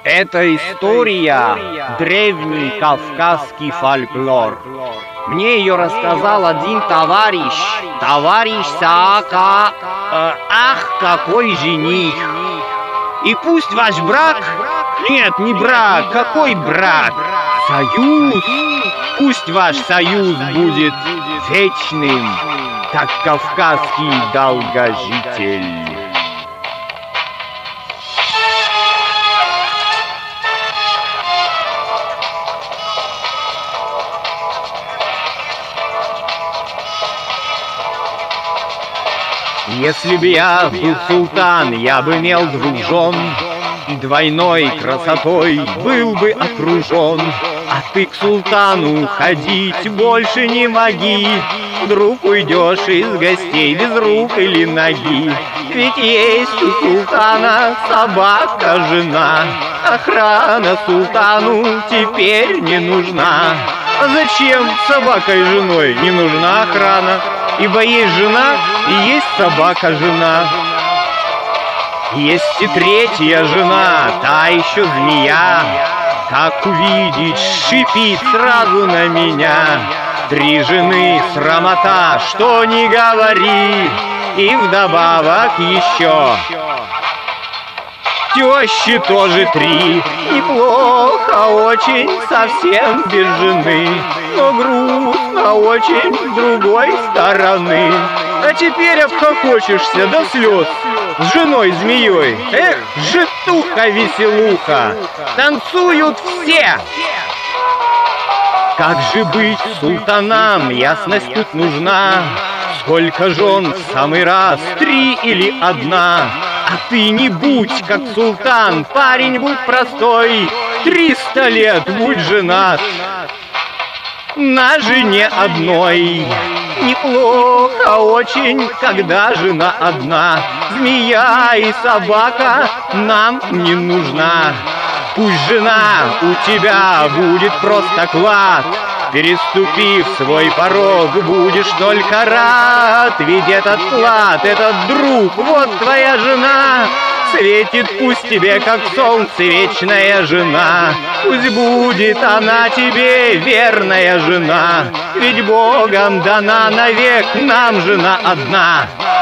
Это история, древний кавказский фольклор. Мне ее рассказал один товарищ Саака. Ах, какой жених! И пусть ваш брак... Нет, не брак, какой брак? Союз! Пусть ваш союз будет вечным, как кавказский долгожитель. Если бы я был султан, я бы имел двух жен, и двойной красотой был бы окружен. А ты к султану ходить больше не моги, вдруг уйдешь из гостей без рук или ноги. Ведь есть у султана собака-жена, охрана султану теперь не нужна. А зачем собакой и женой не нужна охрана? Ибо есть жена и есть собака-жена. Есть и третья жена, та еще змея. Как увидеть, шипит сразу на меня. Три жены срамота, что ни говори. И вдобавок еще тещи тоже три. Неплохо очень, совсем без жены, но грустно очень с другой стороны. А теперь обхохочешься до слез с женой-змеей. Эх, житуха-веселуха, танцуют все. Как же быть султанам, ясность тут нужна. Сколько жен в самый раз, 3 или 1? А ты не будь как султан, парень будь простой, 300 лет будь женат на жене одной. Неплохо очень, когда жена одна. Змея и собака нам не нужна. Пусть жена у тебя будет просто клад. Переступив свой порог, будешь только рад. Ведь этот клад, этот друг, вот твоя жена. Светит пусть тебе, как солнце, вечная жена. Пусть будет она тебе верная жена. Ведь Богом дана навек нам жена одна.